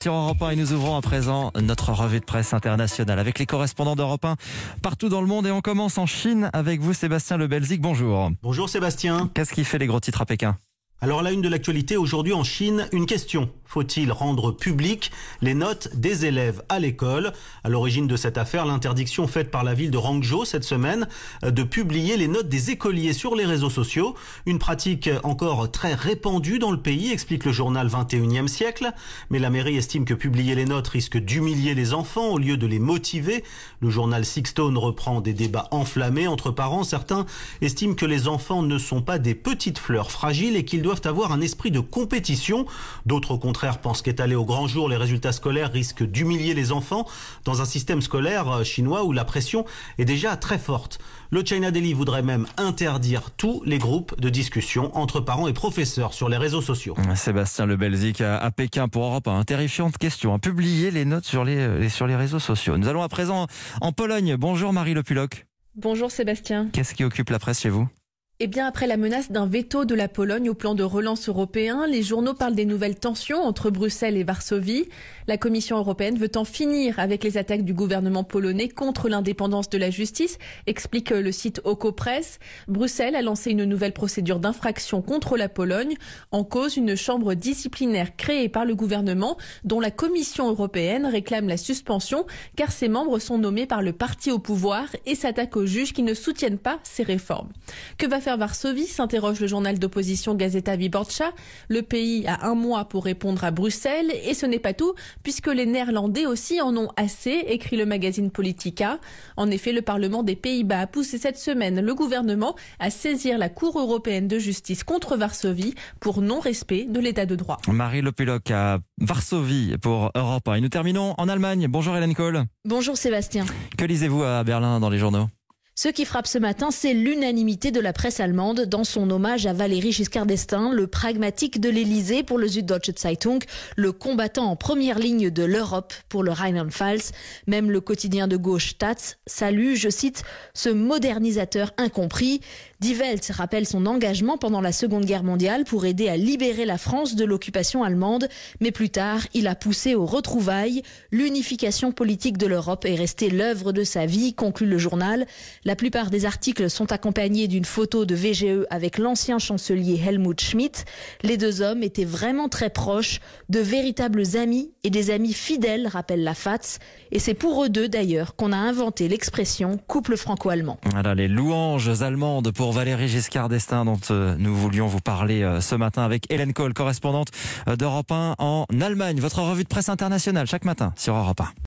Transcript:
Sur Europe 1 et nous ouvrons à présent notre revue de presse internationale avec les correspondants d'Europe 1 partout dans le monde et on commence en Chine avec vous Sébastien Le Belzic, bonjour. Bonjour Sébastien. Qu'est-ce qui fait les gros titres à Pékin ? Alors la une de l'actualité aujourd'hui en Chine, une question. Faut-il rendre publiques les notes des élèves à l'école ? À l'origine de cette affaire, l'interdiction faite par la ville de Hangzhou cette semaine de publier les notes des écoliers sur les réseaux sociaux. Une pratique encore très répandue dans le pays, explique le journal 21e siècle. Mais la mairie estime que publier les notes risque d'humilier les enfants au lieu de les motiver. Le journal Sixtone reprend des débats enflammés entre parents. Certains estiment que les enfants ne sont pas des petites fleurs fragiles et qu'ils doivent avoir un esprit de compétition. D'autres, au contraire, pensent qu'étaler au grand jour les résultats scolaires risque d'humilier les enfants dans un système scolaire chinois où la pression est déjà très forte. Le China Daily voudrait même interdire tous les groupes de discussion entre parents et professeurs sur les réseaux sociaux. Sébastien Le Belzic à Pékin pour Europe 1. Terrifiante question. Publier les notes sur les réseaux sociaux. Nous allons à présent en Pologne. Bonjour Marie Le Puloc. Bonjour Sébastien. Qu'est-ce qui occupe la presse chez vous ? Eh bien, après la menace d'un veto de la Pologne au plan de relance européen, les journaux parlent des nouvelles tensions entre Bruxelles et Varsovie. La Commission européenne veut en finir avec les attaques du gouvernement polonais contre l'indépendance de la justice, explique le site Okopress. Bruxelles a lancé une nouvelle procédure d'infraction contre la Pologne, en cause une chambre disciplinaire créée par le gouvernement, dont la Commission européenne réclame la suspension, car ses membres sont nommés par le parti au pouvoir et s'attaquent aux juges qui ne soutiennent pas ces réformes. Que va faire Varsovie, s'interroge le journal d'opposition Gazeta Wyborcza. Le pays a 1 mois pour répondre à Bruxelles et ce n'est pas tout puisque les Néerlandais aussi en ont assez, écrit le magazine Politica. En effet, le Parlement des Pays-Bas a poussé cette semaine le gouvernement à saisir la Cour européenne de justice contre Varsovie pour non-respect de l'état de droit. Marie Le Puloc à Varsovie pour Europe 1. Et nous terminons en Allemagne. Bonjour Hélène Kohl. Bonjour Sébastien. Que lisez-vous à Berlin dans les journaux ? Ce qui frappe ce matin, c'est l'unanimité de la presse allemande dans son hommage à Valéry Giscard d'Estaing, le pragmatique de l'Élysée pour le Süddeutsche Zeitung, le combattant en première ligne de l'Europe pour le Rheinland-Pfalz. Même le quotidien de gauche Taz salue, je cite, ce modernisateur incompris. Die Welt rappelle son engagement pendant la Seconde Guerre mondiale pour aider à libérer la France de l'occupation allemande. Mais plus tard, il a poussé aux retrouvailles. L'unification politique de l'Europe est restée l'œuvre de sa vie, conclut le journal. La plupart des articles sont accompagnés d'une photo de VGE avec l'ancien chancelier Helmut Schmidt. Les deux hommes étaient vraiment très proches, de véritables amis et des amis fidèles, rappelle la FATS. Et c'est pour eux deux d'ailleurs qu'on a inventé l'expression couple franco-allemand. Voilà les louanges allemandes pour Valéry Giscard d'Estaing dont nous voulions vous parler ce matin avec Hélène Kohl, correspondante d'Europe 1 en Allemagne. Votre revue de presse internationale chaque matin sur Europe 1.